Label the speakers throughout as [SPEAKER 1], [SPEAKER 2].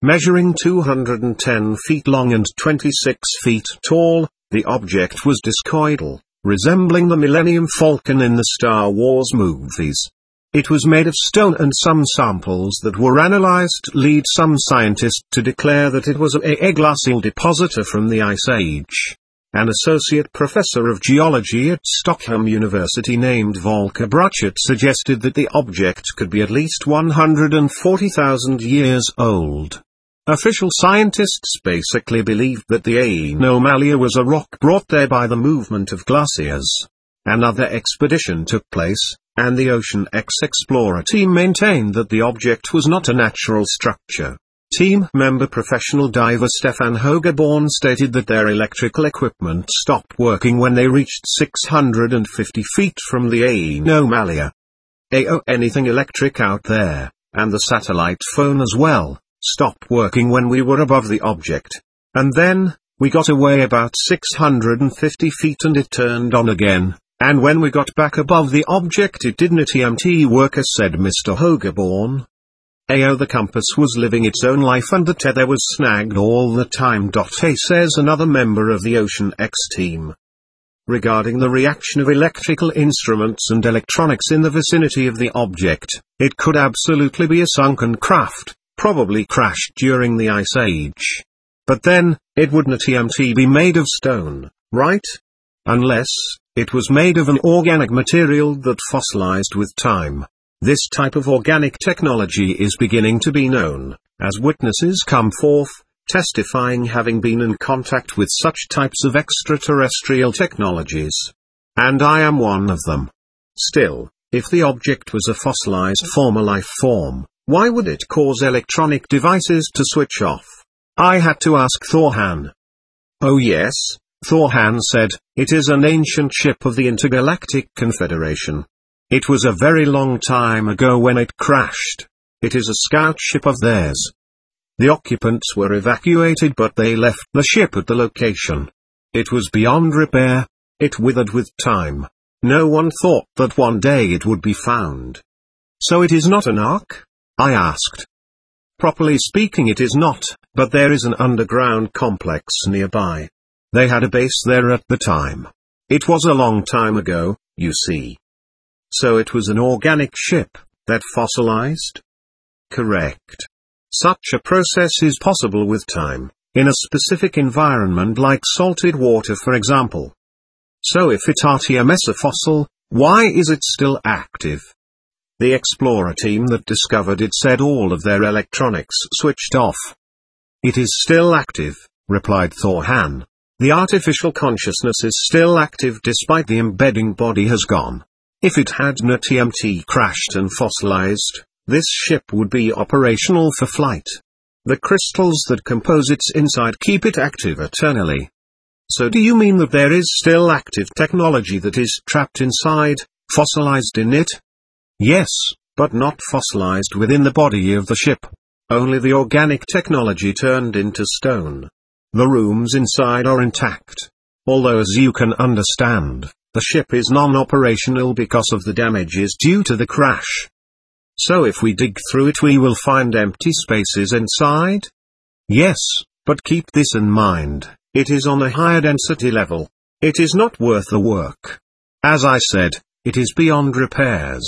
[SPEAKER 1] Measuring 210 feet long and 26 feet tall, the object was discoidal, resembling the Millennium Falcon in the Star Wars movies. It was made of stone, and some samples that were analyzed lead some scientists to declare that it was a glacial depositor from the Ice Age. An associate professor of geology at Stockholm University named Volker Bruchert suggested that the object could be at least 140,000 years old. Official scientists basically believed that the anomaly was a rock brought there by the movement of glaciers. Another expedition took place, and the Ocean X Explorer team maintained that the object was not a natural structure. Team member professional diver Stefan Hogeborn stated that their electrical equipment stopped working when they reached 650 feet from the anomaly. Anything electric out there, and the satellite phone as well, stopped working when we were above the object. And then, we got away about 650 feet and it turned on again, and when we got back above the object it didn't work, said Mr. Hogeborn. The compass was living its own life and the tether was snagged all the time. Says another member of the Ocean X team. Regarding the reaction of electrical instruments and electronics in the vicinity of the object, it could absolutely be a sunken craft, probably crashed during the Ice Age. But then, it wouldn't be made of stone, right? Unless, it was made of an organic material that fossilized with time. This type of organic technology is beginning to be known, as witnesses come forth, testifying having been in contact with such types of extraterrestrial technologies. And I am one of them. Still, if the object was a fossilized former life form, why would it cause electronic devices to switch off? I had to ask Thorhan. Oh yes, Thorhan said, it is an ancient ship of the Intergalactic Confederation. It was a very long time ago when it crashed. It is a scout ship of theirs. The occupants were evacuated but they left the ship at the location. It was beyond repair. It withered with time. No one thought that one day it would be found. So it is not an Ark? I asked. Properly speaking it is not, but there is an underground complex nearby. They had a base there at the time. It was a long time ago, you see. So it was an organic ship that fossilized? Correct. Such a process is possible with time, in a specific environment like salted water for example. So if it's a fossil, why is it still active? The explorer team that discovered it said all of their electronics switched off. It is still active, replied Thorhan. The artificial consciousness is still active despite the embedding body has gone. If it had not crashed and fossilized, this ship would be operational for flight. The crystals that compose its inside keep it active eternally. So do you mean that there is still active technology that is trapped inside, fossilized in it? Yes, but not fossilized within the body of the ship. Only the organic technology turned into stone. The rooms inside are intact. Although as you can understand, the ship is non-operational because of the damages due to the crash. So if we dig through it we will find empty spaces inside? Yes, but keep this in mind, it is on a higher density level. It is not worth the work. As I said, it is beyond repairs.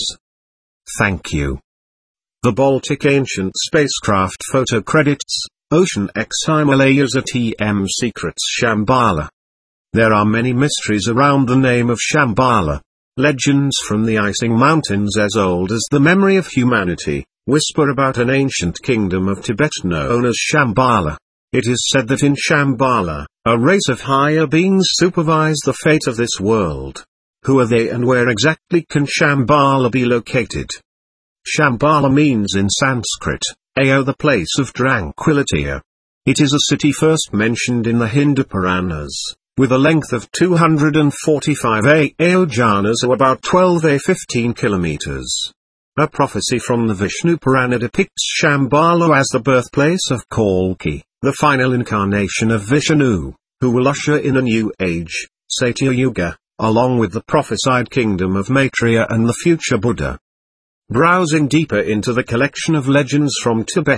[SPEAKER 1] Thank you. The Baltic Ancient Spacecraft Photo Credits, Ocean X Himalayas at EM Secrets Shambhala. There are many mysteries around the name of Shambhala. Legends from the icing mountains as old as the memory of humanity, whisper about an ancient kingdom of Tibet known as Shambhala. It is said that in Shambhala, a race of higher beings supervise the fate of this world. Who are they and where exactly can Shambhala be located? Shambhala means in Sanskrit, the place of tranquility. It is a city first mentioned in the Hindu Puranas, with a length of 245 ayojanas or about 15 kilometers. A prophecy from the Vishnu Purana depicts Shambhala as the birthplace of Kalki, the final incarnation of Vishnu, who will usher in a new age, Satya Yuga, along with the prophesied kingdom of Maitreya and the future Buddha. Browsing deeper into the collection of legends from Tibet,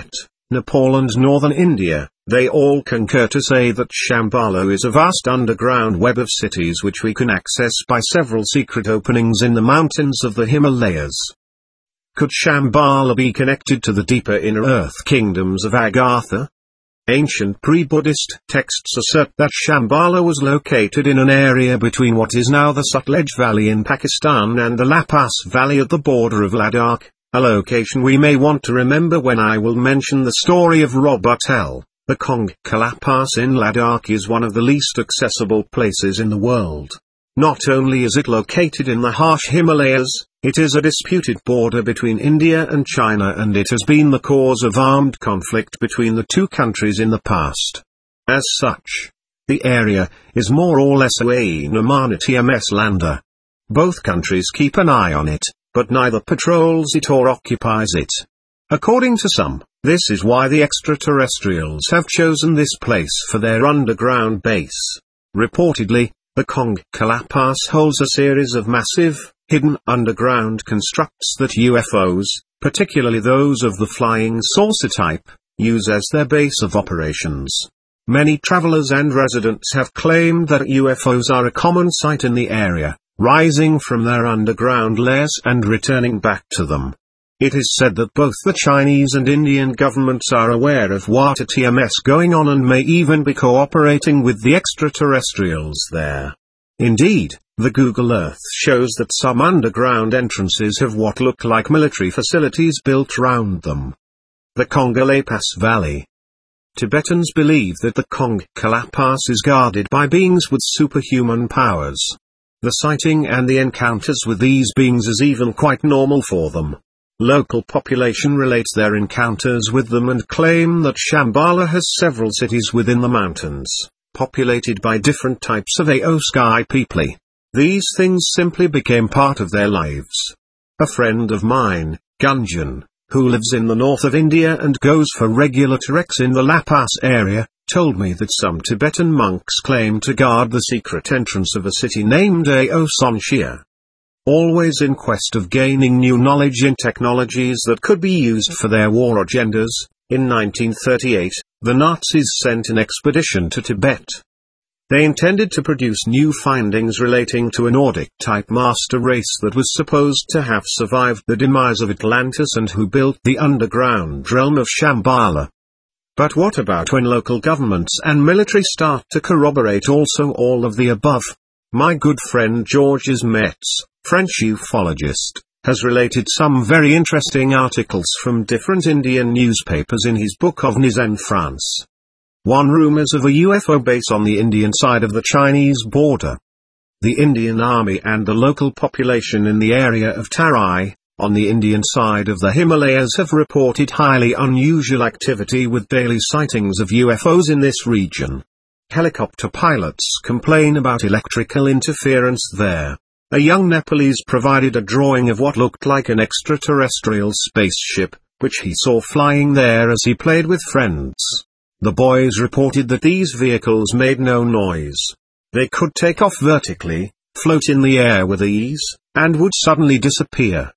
[SPEAKER 1] Nepal and northern India, they all concur to say that Shambhala is a vast underground web of cities which we can access by several secret openings in the mountains of the Himalayas. Could Shambhala be connected to the deeper inner earth kingdoms of Agartha? Ancient pre-Buddhist texts assert that Shambhala was located in an area between what is now the Sutlej Valley in Pakistan and the La Pas Valley at the border of Ladakh, a location we may want to remember when I will mention the story of Robutel. The Khongkha La Pass in Ladakh is one of the least accessible places in the world. Not only is it located in the harsh Himalayas, it is a disputed border between India and China, and it has been the cause of armed conflict between the two countries in the past. As such, the area is more or less a no-man TMS lander. Both countries keep an eye on it, but neither patrols it or occupies it. According to some, this is why the extraterrestrials have chosen this place for their underground base. Reportedly, the Khongkha La Pass holds a series of massive, hidden underground constructs that UFOs, particularly those of the flying saucer type, use as their base of operations. Many travelers and residents have claimed that UFOs are a common sight in the area, rising from their underground lairs and returning back to them. It is said that both the Chinese and Indian governments are aware of what TMS going on and may even be cooperating with the extraterrestrials there. Indeed, the Google Earth shows that some underground entrances have what look like military facilities built round them. The Khongkha La Pass Valley. Tibetans believe that the Khongkha La Pass is guarded by beings with superhuman powers. The sighting and the encounters with these beings is even quite normal for them. Local population relates their encounters with them and claim that Shambhala has several cities within the mountains, populated by different types of sky people. These things simply became part of their lives. A friend of mine, Gunjan, who lives in the north of India and goes for regular treks in the La Pass area, told me that some Tibetan monks claim to guard the secret entrance of a city named Aosonshia. Always in quest of gaining new knowledge in technologies that could be used for their war agendas, in 1938, the Nazis sent an expedition to Tibet. They intended to produce new findings relating to a Nordic-type master race that was supposed to have survived the demise of Atlantis and who built the underground realm of Shambhala. But what about when local governments and military start to corroborate also all of the above? My good friend Georges Metz, French ufologist, has related some very interesting articles from different Indian newspapers in his book OVNIs en France. One rumors of a UFO base on the Indian side of the Chinese border. The Indian Army and the local population in the area of Tarai, on the Indian side of the Himalayas, have reported highly unusual activity with daily sightings of UFOs in this region. Helicopter pilots complain about electrical interference there. A young Nepalese provided a drawing of what looked like an extraterrestrial spaceship, which he saw flying there as he played with friends. The boys reported that these vehicles made no noise. They could take off vertically, float in the air with ease, and would suddenly disappear.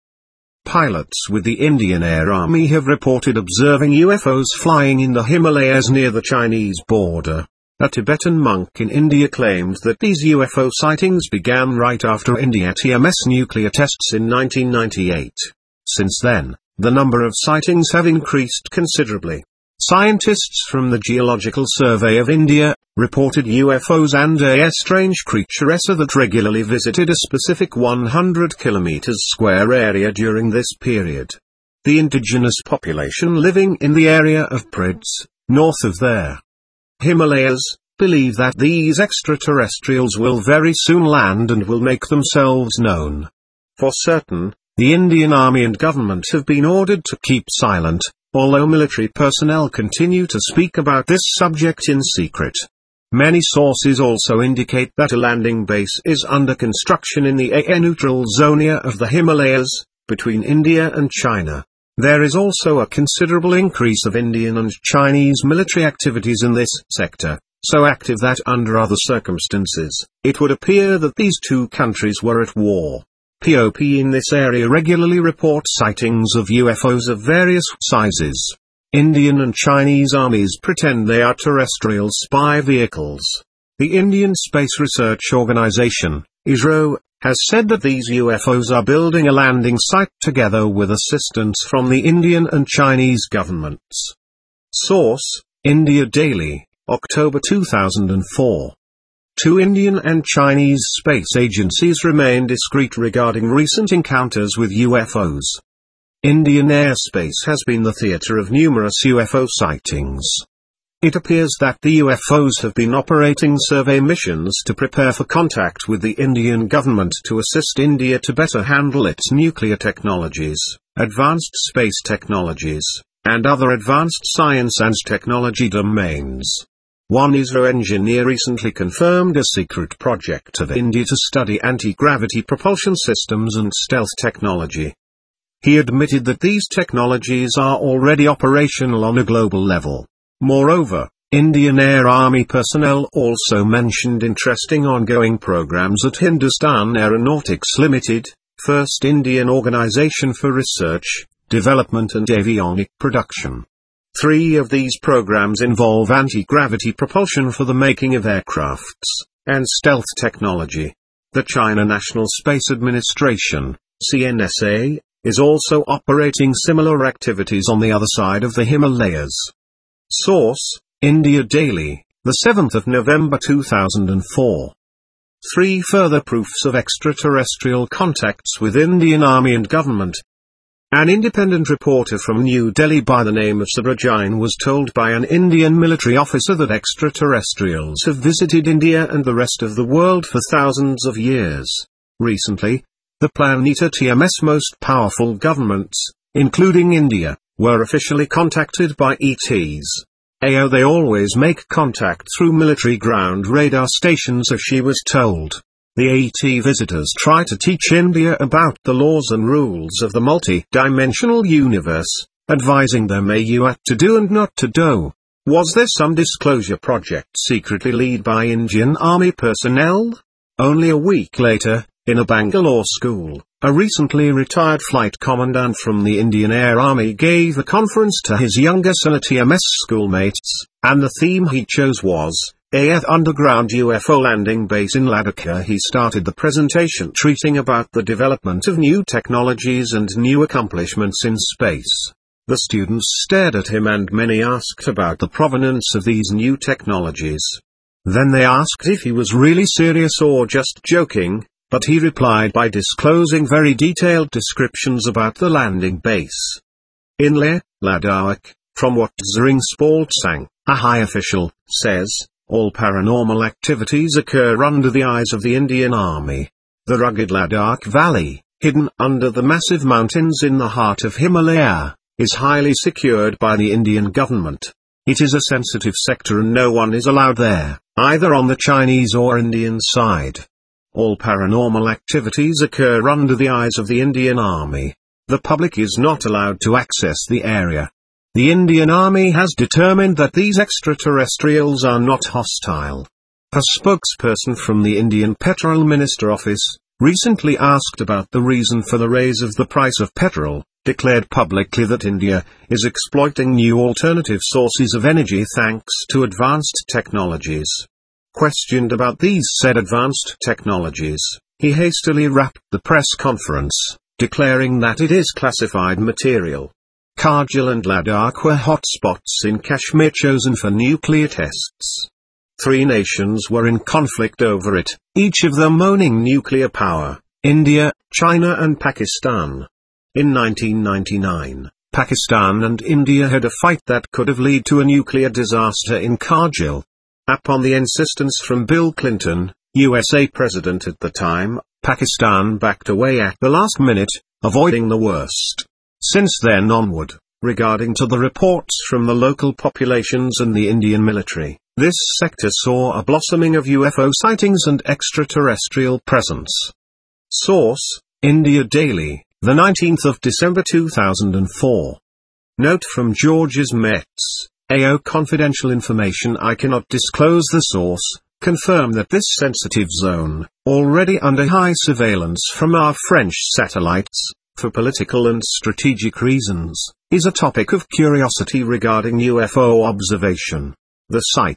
[SPEAKER 1] Pilots with the Indian Air Army have reported observing UFOs flying in the Himalayas near the Chinese border. A Tibetan monk in India claimed that these UFO sightings began right after India TMS nuclear tests in 1998. Since then, the number of sightings have increased considerably. Scientists from the Geological Survey of India reported UFOs and a strange creature that regularly visited a specific 100 km² area during this period. The indigenous population living in the area of Prids, north of their Himalayas, believe that these extraterrestrials will very soon land and will make themselves known. For certain, the Indian Army and government have been ordered to keep silent, although military personnel continue to speak about this subject in secret. Many sources also indicate that a landing base is under construction in the neutral zone of the Himalayas, between India and China. There is also a considerable increase of Indian and Chinese military activities in this sector, so active that under other circumstances, it would appear that these two countries were at war. POP in this area regularly report sightings of UFOs of various sizes. Indian and Chinese armies pretend they are terrestrial spy vehicles. The Indian Space Research Organization, ISRO, has said that these UFOs are building a landing site together with assistance from the Indian and Chinese governments. Source: India Daily, October 2004. Two Indian and Chinese space agencies remain discreet regarding recent encounters with UFOs. Indian airspace has been the theater of numerous UFO sightings. It appears that the UFOs have been operating survey missions to prepare for contact with the Indian government to assist India to better handle its nuclear technologies, advanced space technologies, and other advanced science and technology domains. One ISRO engineer recently confirmed a secret project of India to study anti-gravity propulsion systems and stealth technology. He admitted that these technologies are already operational on a global level. Moreover, Indian Air Army personnel also mentioned interesting ongoing programs at Hindustan Aeronautics Limited, first Indian organization for research, development and avionic production. 3 of these programs involve anti-gravity propulsion for the making of aircrafts, and stealth technology. The China National Space Administration, CNSA, is also operating similar activities on the other side of the Himalayas. Source: India Daily, the 7th of November 2004. 3 further proofs of extraterrestrial contacts with Indian Army and government. An independent reporter from New Delhi by the name of Sabra Jain was told by an Indian military officer that extraterrestrials have visited India and the rest of the world for thousands of years. Recently, the Planeta TMS most powerful governments, including India, were officially contacted by ETs. They always make contact through military ground radar stations, as she was told. The AT visitors try to teach India about the laws and rules of the multi-dimensional universe, advising them what to do and not to do. Was there some disclosure project secretly led by Indian Army personnel? Only a week later, in a Bangalore school, a recently retired flight commandant from the Indian Air Army gave a conference to his younger TMS schoolmates, and the theme he chose was an underground UFO landing base in Ladakh. He started the presentation treating about the development of new technologies and new accomplishments in space. The students stared at him and many asked about the provenance of these new technologies. Then they asked if he was really serious or just joking, but he replied by disclosing very detailed descriptions about the landing base. In Leh, Ladakh, from what Zring Spaltsang, a high official, says, all paranormal activities occur under the eyes of the Indian Army. The rugged Ladakh Valley, hidden under the massive mountains in the heart of Himalaya, is highly secured by the Indian government. It is a sensitive sector and no one is allowed there, either on the Chinese or Indian side. All paranormal activities occur under the eyes of the Indian Army. The public is not allowed to access the area. The Indian Army has determined that these extraterrestrials are not hostile. A spokesperson from the Indian Petrol Minister Office, recently asked about the reason for the raise of the price of petrol, declared publicly that India is exploiting new alternative sources of energy thanks to advanced technologies. Questioned about these said advanced technologies, he hastily wrapped the press conference, declaring that it is classified material. Kargil and Ladakh were hotspots in Kashmir chosen for nuclear tests. 3 nations were in conflict over it, each of them owning nuclear power: India, China and Pakistan. In 1999, Pakistan and India had a fight that could have led to a nuclear disaster in Kargil. Upon the insistence from Bill Clinton, USA president at the time, Pakistan backed away at the last minute, avoiding the worst. Since then onward, regarding to the reports from the local populations and the Indian military, this sector saw a blossoming of UFO sightings and extraterrestrial presence. Source: India Daily, the 19th of December 2004. Note from Georges Metz. Confidential information I cannot disclose. The source, confirm that this sensitive zone, already under high surveillance from our French satellites, for political and strategic reasons, is a topic of curiosity regarding UFO observation. The site,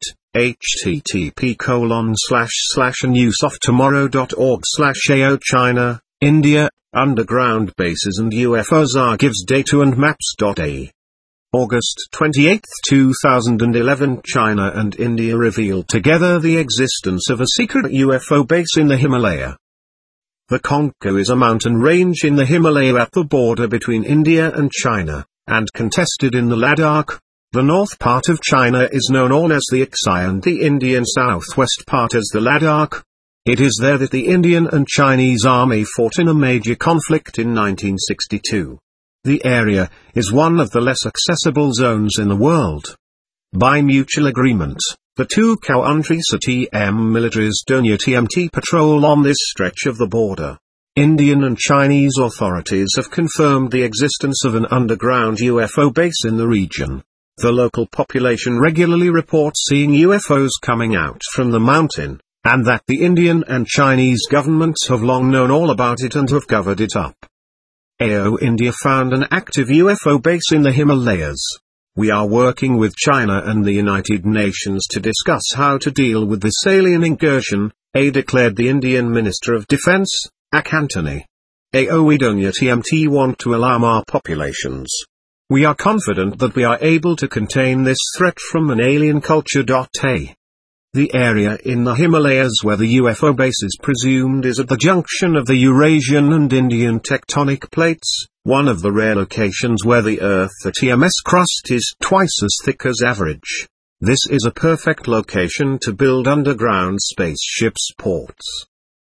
[SPEAKER 1] http://anewsoftomorrow.org/AO China, India, underground bases and UFOs are gives data and maps.a. August 28, 2011 China and India revealed together the existence of a secret UFO base in the Himalaya. The Konko is a mountain range in the Himalaya at the border between India and China, and contested in the Ladakh. The north part of China is known as the Aksai and the Indian southwest part as the Ladakh. It is there that the Indian and Chinese army fought in a major conflict in 1962. The area is one of the less accessible zones in the world. By mutual agreement, the two countries militaries don't TMT patrol on this stretch of the border. Indian and Chinese authorities have confirmed the existence of an underground UFO base in the region. The local population regularly reports seeing UFOs coming out from the mountain, and that the Indian and Chinese governments have long known all about it and have covered it up. AO India found an active UFO base in the Himalayas. We are working with China and the United Nations to discuss how to deal with this alien incursion, declared the Indian Minister of Defence, Antony. We don't TMT want to alarm our populations. We are confident that we are able to contain this threat from an alien culture. The area in the Himalayas where the UFO base is presumed is at the junction of the Eurasian and Indian tectonic plates, one of the rare locations where the Earth's crust is twice as thick as average. This is a perfect location to build underground spaceships ports.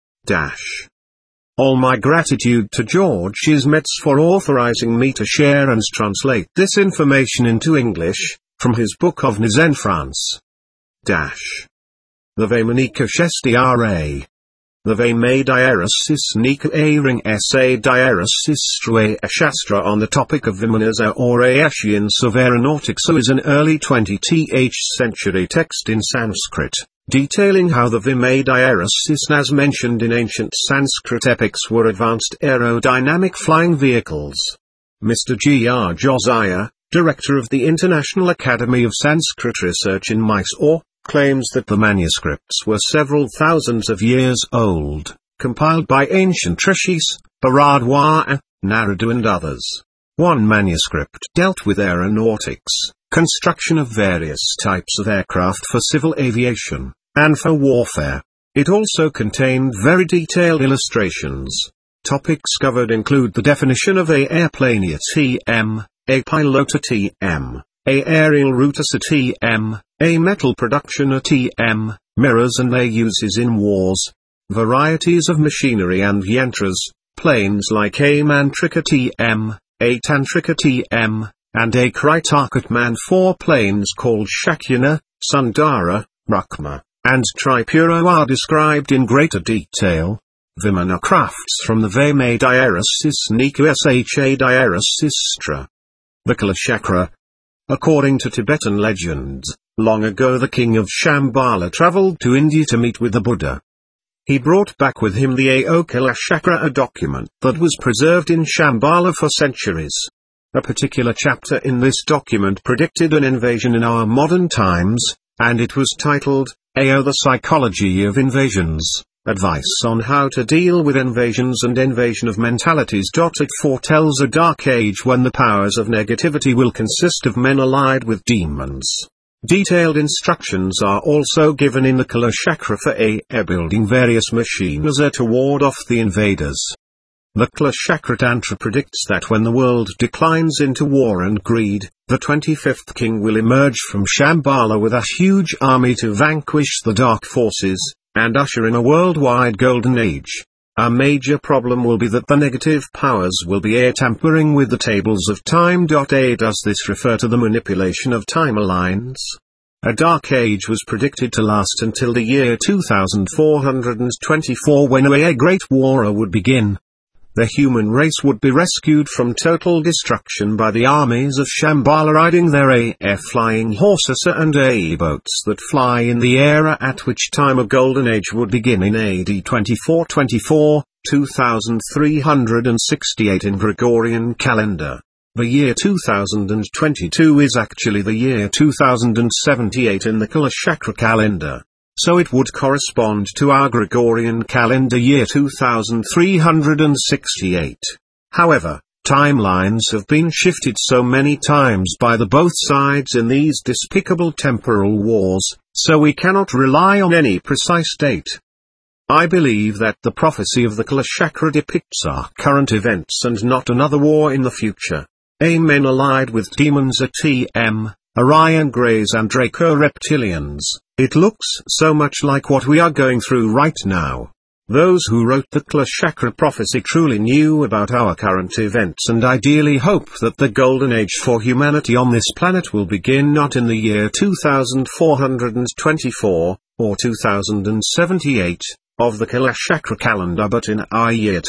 [SPEAKER 1] All my gratitude to George Ismets for authorizing me to share and translate this information into English, from his book of Nez en France. The Vemanika Shestra. The Vemay Diaresis Nika Ring Sa Diaresis Strue Shastra on the topic of Vimanas or Asians of aeronautics is an early 20th century text in Sanskrit, detailing how the Vimay Diaresis as mentioned in ancient Sanskrit epics were advanced aerodynamic flying vehicles. Mr. G.R. Josiah, director of the International Academy of Sanskrit Research in Mysore, claims that the manuscripts were several thousands of years old, compiled by ancient rishis, Bharadwaja, Narada and others. One manuscript dealt with aeronautics, construction of various types of aircraft for civil aviation, and for warfare. It also contained very detailed illustrations. Topics covered include the definition of a airplane TM, a pilot TM, a aerial route TM, a metal production TM, mirrors and their uses in wars, varieties of machinery and yantras, planes like a mantrika TM, a tantrika TM, and a Kritarkatman 4 planes called Shakyana, Sundara, Rukma, and Tripura are described in greater detail. Vimana crafts from the Vemay Diaresis Nika Sha Diaresistra. The Kalachakra. According to Tibetan legends, long ago the king of Shambhala traveled to India to meet with the Buddha. He brought back with him the Ao Kalachakra, a document that was preserved in Shambhala for centuries. A particular chapter in this document predicted an invasion in our modern times, and it was titled, Ao the Psychology of Invasions, Advice on How to Deal with Invasions and Invasion of Mentalities. It foretells a dark age when the powers of negativity will consist of men allied with demons. Detailed instructions are also given in the Kalachakra for building various machines to ward off the invaders. The Kalachakra Tantra predicts that when the world declines into war and greed, the 25th king will emerge from Shambhala with a huge army to vanquish the dark forces, and usher in a worldwide golden age. A major problem will be that the negative powers will be tampering with the tables of time. Does this refer to the manipulation of timelines? A dark age was predicted to last until the year 2424 when a great war would begin. The human race would be rescued from total destruction by the armies of Shambhala riding their flying horses and boats that fly in the air, at which time a golden age would begin in AD 2424, 2368 in Gregorian calendar. The year 2022 is actually the year 2078 in the Kalachakra calendar, so it would correspond to our Gregorian calendar year 2368. However, timelines have been shifted so many times by the both sides in these despicable temporal wars, so we cannot rely on any precise date. I believe that the prophecy of the Kalachakra depicts our current events and not another war in the future. Men allied with demons ATM, Orion Greys and Draco Reptilians. It looks so much like what we are going through right now. Those who wrote the Kalachakra prophecy truly knew about our current events and ideally hope that the golden age for humanity on this planet will begin not in the year 2424, or 2078, of the Kalachakra calendar but in our year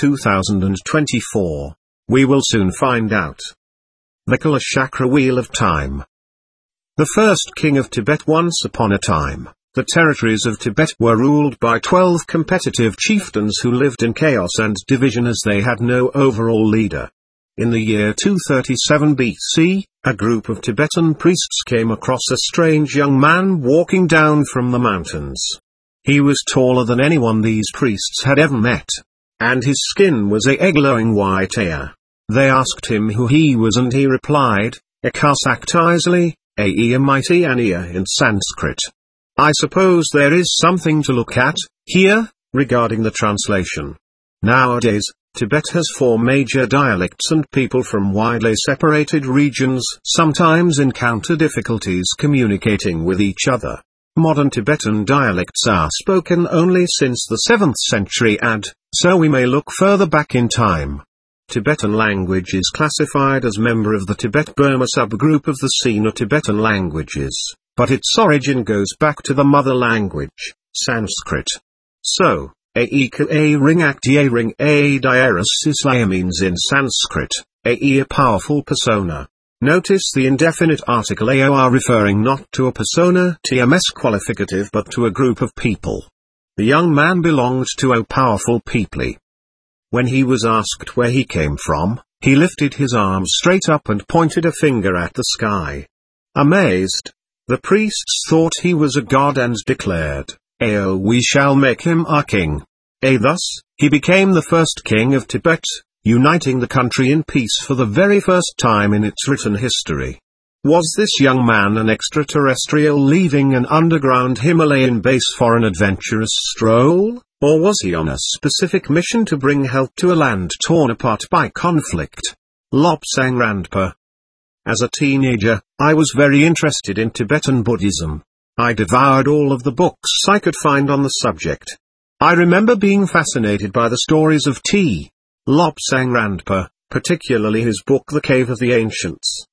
[SPEAKER 1] 2024. We will soon find out. The Kalachakra Wheel of Time. The first king of Tibet. Once upon a time, the territories of Tibet were ruled by 12 competitive chieftains who lived in chaos and division as they had no overall leader. In the year 237 BC, a group of Tibetan priests came across a strange young man walking down from the mountains. He was taller than anyone these priests had ever met, and his skin was a glowing white hair. They asked him who he was and he replied, Ekasaktisli, a mighty Ania in Sanskrit. I suppose there is something to look at, here, regarding the translation. Nowadays, Tibet has 4 major dialects and people from widely separated regions sometimes encounter difficulties communicating with each other. Modern Tibetan dialects are spoken only since the 7th century AD, so we may look further back in time. Tibetan language is classified as member of the Tibet-Burma subgroup of the Sino-Tibetan languages, but its origin goes back to the mother language, Sanskrit. So, a ring act a ring a diaris islaya means in Sanskrit, a powerful persona. Notice the indefinite article aor referring not to a persona TMS qualificative but to a group of people. The young man belonged to a powerful people. When he was asked where he came from, he lifted his arm straight up and pointed a finger at the sky. Amazed, the priests thought he was a god and declared, "Oh, we shall make him our king." Thus, he became the first king of Tibet, uniting the country in peace for the very first time in its written history. Was this young man an extraterrestrial leaving an underground Himalayan base for an adventurous stroll? Or was he on a specific mission to bring help to a land torn apart by conflict? Lobsang Rangpa. As a teenager, I was very interested in Tibetan Buddhism. I devoured all of the books I could find on the subject. I remember being fascinated by the stories of T. Lobsang Rangpa, particularly his book The Cave of the Ancients,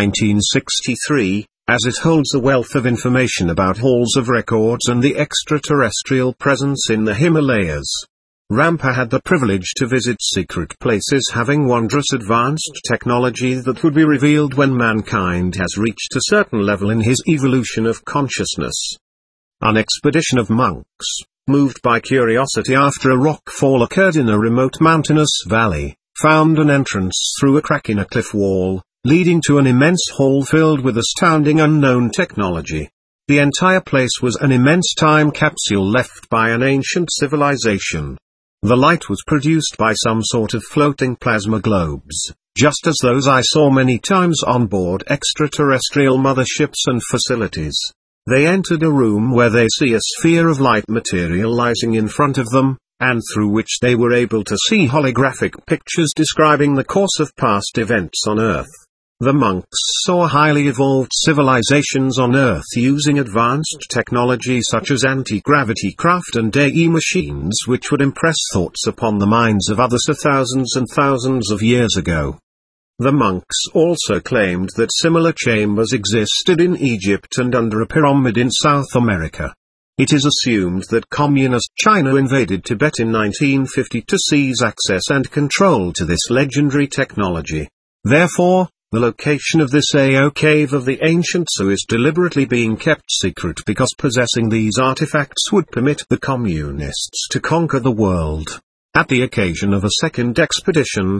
[SPEAKER 1] 1963, as it holds a wealth of information about halls of records and the extraterrestrial presence in the Himalayas. Rampa had the privilege to visit secret places having wondrous advanced technology that would be revealed when mankind has reached a certain level in his evolution of consciousness. An expedition of monks, moved by curiosity after a rock fall occurred in a remote mountainous valley, found an entrance through a crack in a cliff wall, leading to an immense hall filled with astounding unknown technology. The entire place was an immense time capsule left by an ancient civilization. The light was produced by some sort of floating plasma globes, just as those I saw many times on board extraterrestrial motherships and facilities. They entered a room where they see a sphere of light materializing in front of them, and through which they were able to see holographic pictures describing the course of past events on Earth. The monks saw highly evolved civilizations on Earth using advanced technology such as anti-gravity craft and AI machines which would impress thoughts upon the minds of others thousands and thousands of years ago. The monks also claimed that similar chambers existed in Egypt and under a pyramid in South America. It is assumed that Communist China invaded Tibet in 1950 to seize access and control to this legendary technology. Therefore, the location of this Ao Cave of the Ancients is deliberately being kept secret because possessing these artifacts would permit the communists to conquer the world. At the occasion of a second expedition,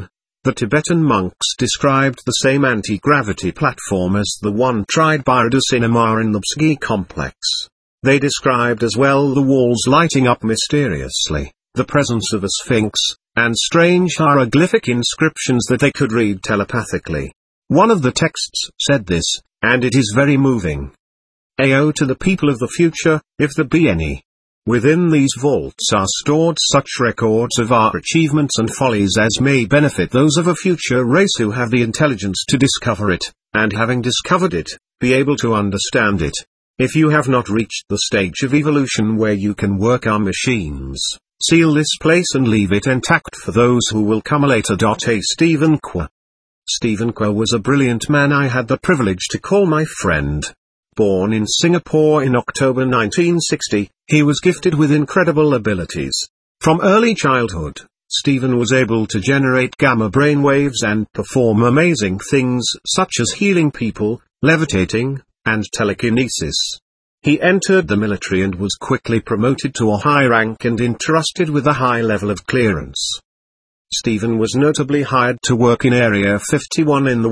[SPEAKER 1] The Tibetan monks described the same anti-gravity platform as the one tried by Radhasinama in the Bsgi complex. They described as well the walls lighting up mysteriously, the presence of a sphinx, and strange hieroglyphic inscriptions that they could read telepathically. One of the texts said this, and it is very moving. "AO to the people of the future, if there be any. Within these vaults are stored such records of our achievements and follies as may benefit those of a future race who have the intelligence to discover it, and having discovered it, be able to understand it. If you have not reached the stage of evolution where you can work our machines, seal this place and leave it intact for those who will come later." A. Stephen Kwa. Stephen Kwa was a brilliant man I had the privilege to call my friend. Born in Singapore in October 1960, he was gifted with incredible abilities. From early childhood, Stephen was able to generate gamma brainwaves and perform amazing things such as healing people, levitating, and telekinesis. He entered the military and was quickly promoted to a high rank and entrusted with a high level of clearance. Stephen was notably hired to work in Area 51 in the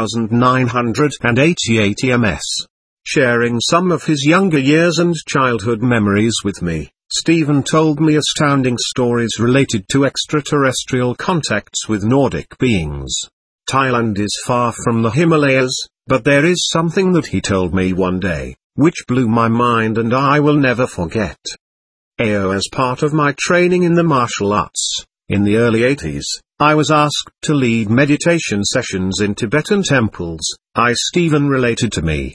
[SPEAKER 1] 1988 EMS. Sharing some of his younger years and childhood memories with me, Stephen told me astounding stories related to extraterrestrial contacts with Nordic beings. Thailand is far from the Himalayas, but there is something that he told me one day, which blew my mind and I will never forget. As part of my training in the martial arts, in the early 80s, I was asked to lead meditation sessions in Tibetan temples. Stephen related to me.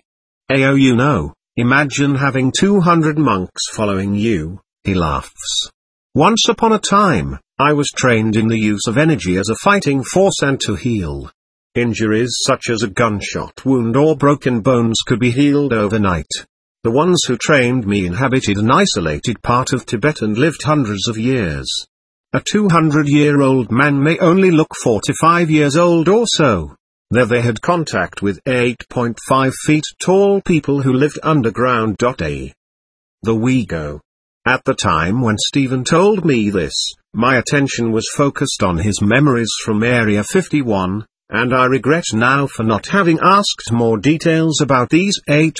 [SPEAKER 1] Imagine having 200 monks following you, he laughs. Once upon a time, I was trained in the use of energy as a fighting force and to heal. Injuries such as a gunshot wound or broken bones could be healed overnight. The ones who trained me inhabited an isolated part of Tibet and lived hundreds of years. A 200-year-old man may only look 45 years old or so. There they had contact with 8.5 feet tall people who lived underground. The Uyghur. At the time when Stephen told me this, my attention was focused on his memories from Area 51, and I regret now for not having asked more details about these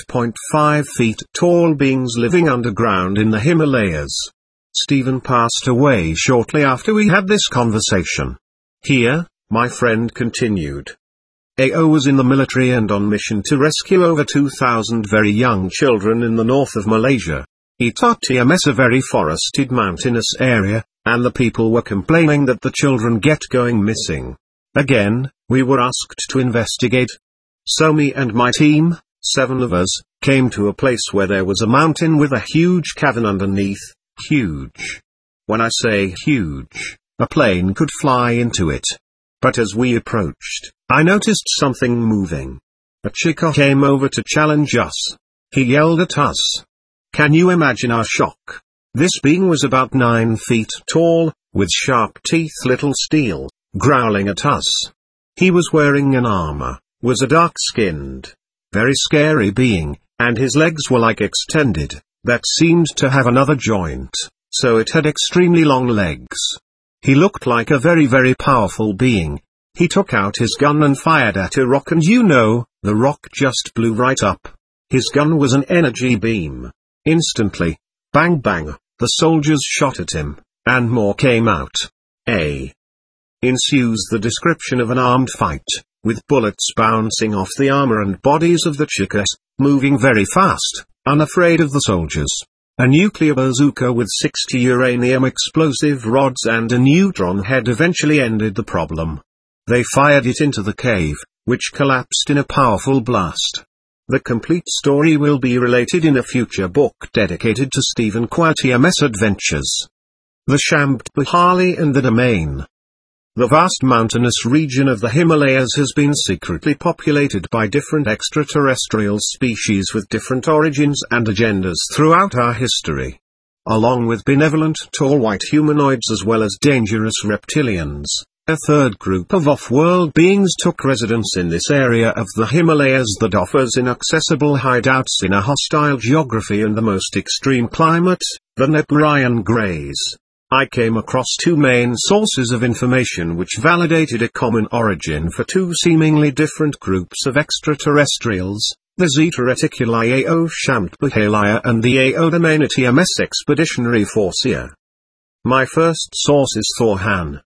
[SPEAKER 1] 8.5 feet tall beings living underground in the Himalayas. Stephen passed away shortly after we had this conversation. Here, my friend continued. AO was in the military and on mission to rescue over 2,000 very young children in the north of Malaysia. TMS a very forested mountainous area, and the people were complaining that the children get going missing. Again, we were asked to investigate. So me and my team, 7 of us, came to a place where there was a mountain with a huge cavern underneath. Huge. When I say huge, a plane could fly into it. But as we approached, I noticed something moving. A chica came over to challenge us. He yelled at us. Can you imagine our shock? This being was about 9 feet tall, with sharp teeth, little steel, growling at us. He was wearing an armor, was a dark-skinned, very scary being, and his legs were like extended, that seemed to have another joint, so it had extremely long legs. He looked like a very very powerful being. He took out his gun and fired at a rock, and the rock just blew right up. His gun was an energy beam. Instantly, bang bang, the soldiers shot at him, and more came out. Ensues the description of an armed fight, with bullets bouncing off the armor and bodies of the chicas, moving very fast, unafraid of the soldiers. A nuclear bazooka with 60 uranium explosive rods and a neutron head eventually ended the problem. They fired it into the cave, which collapsed in a powerful blast. The complete story will be related in a future book dedicated to Stephen Kwa TMS adventures. The Shambh Bahali and the Domain. The vast mountainous region of the Himalayas has been secretly populated by different extraterrestrial species with different origins and agendas throughout our history. Along with benevolent tall white humanoids as well as dangerous reptilians, a third group of off-world beings took residence in this area of the Himalayas that offers inaccessible hideouts in a hostile geography and the most extreme climate, the Neptunian Greys. I came across two main sources of information which validated a common origin for two seemingly different groups of extraterrestrials, the Zeta Reticuli AO Shamptbahaliya and the AO Damainity MS Expeditionary Force. My first source is Thor Han,